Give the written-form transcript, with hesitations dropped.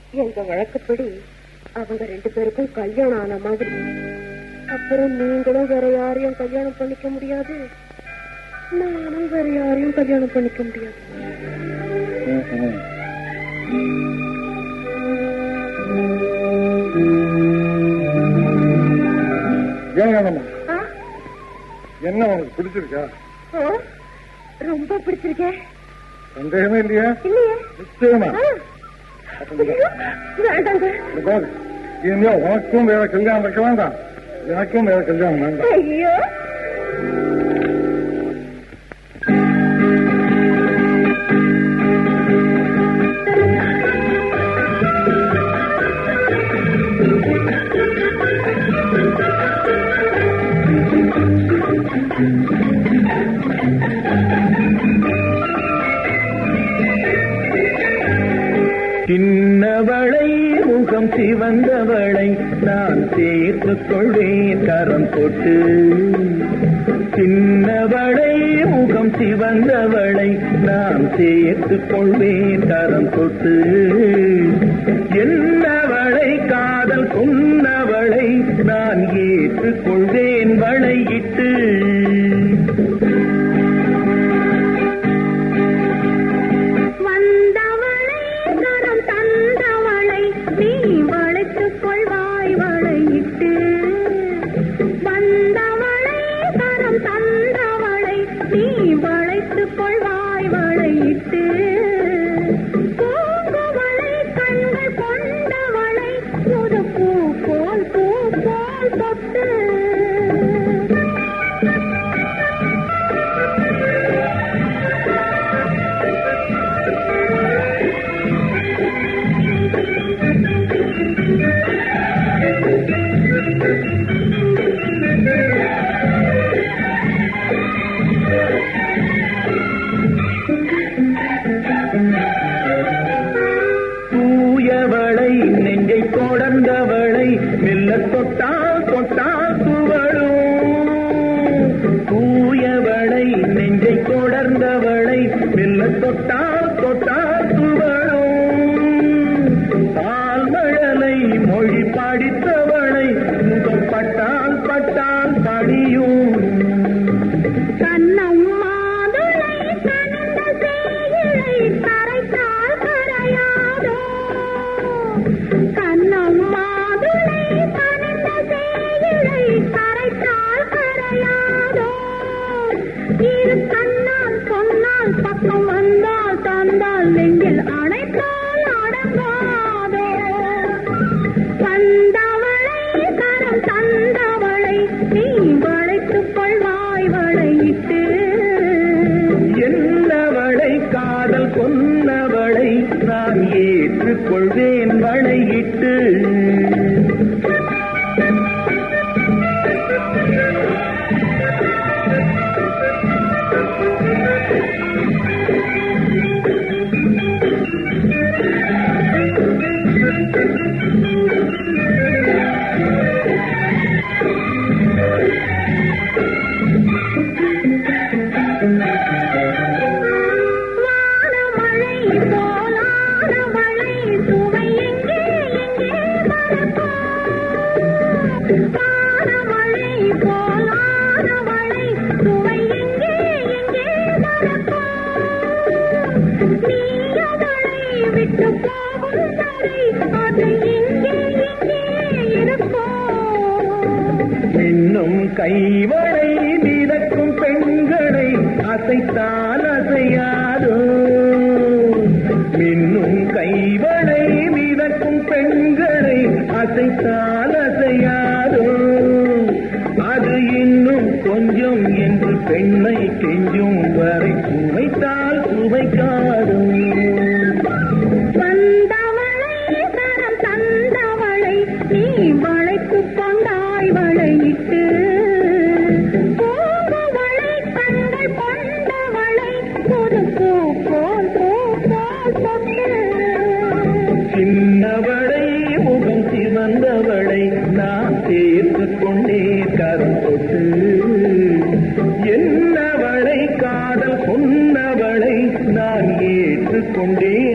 எங்க வழக்கப்படி அவங்க 2 பேருக்கும் கல்யாணம் ஆன மாதிரி. அப்புறம் நீங்களும் வேற யாரையும் கல்யாணம் பண்ணிக்க முடியாது, நானும் வேற யாரையும் கல்யாணம் பண்ணிக்க முடியாது. என்ன உனக்கு பிடிச்சிருக்கா? ரொம்ப பிடிச்சிருக்கேன். சந்தேகமே இல்லையா? இல்லையே. நிச்சயமா? இனிமே உனக்கும் வேற கல்யாணம் வைக்க வேண்டாம், எனக்கும் வேற கல்யாணம் வேண்டாம். ஐயோ, சின்னவளை முகம் சிவந்தவளை நான் சேர்த்துக் கொள்வேன் கரம் தொட்டு. சின்னவளை முகம் சிவந்தவளை நான் சேர்த்துக் கொள்வேன் கரம் தொட்டு. என்னவளை காதல் சொன்னவளை நான் ஏற்றுக் கொள்வேன் வளையிட்டு. தூயவளை நெஞ்சை தொடர்ந்தவளை மெல்ல தொட்டால் தொட்டால் துவளும். தூயவளை நெஞ்சை தொடர்ந்தவளை மெல்ல தொட்டால் தொட்டால் துவளும். பால்மழலை மொழி படித்தவளை முகம் பட்டால் பட்டால் படியும். என்னவளை காதல் கொன்னவளை நான் ஏற்றுக் கொள்வேன் வளையிட்டு. இன்னும் கைவளை மிதக்கும் பெண்களை அசைத்தால் அசையாதோ. இன்னும் கைவளை மிதக்கும் பெண்களை அசைத்தால் அசையாதோ. அது இன்னும் கொஞ்சம் என்று பெண்ணை கெஞ்சும் வரை சுவைத்தால் சுவைக்காதோ. சின்னவளை முகம் சிவந்தவளை நான் சேர்த்துக் கொண்டே கரம் தொட்டு. என்னவளை காதல் சொன்னவளை நான் ஏற்றுக்கொண்டே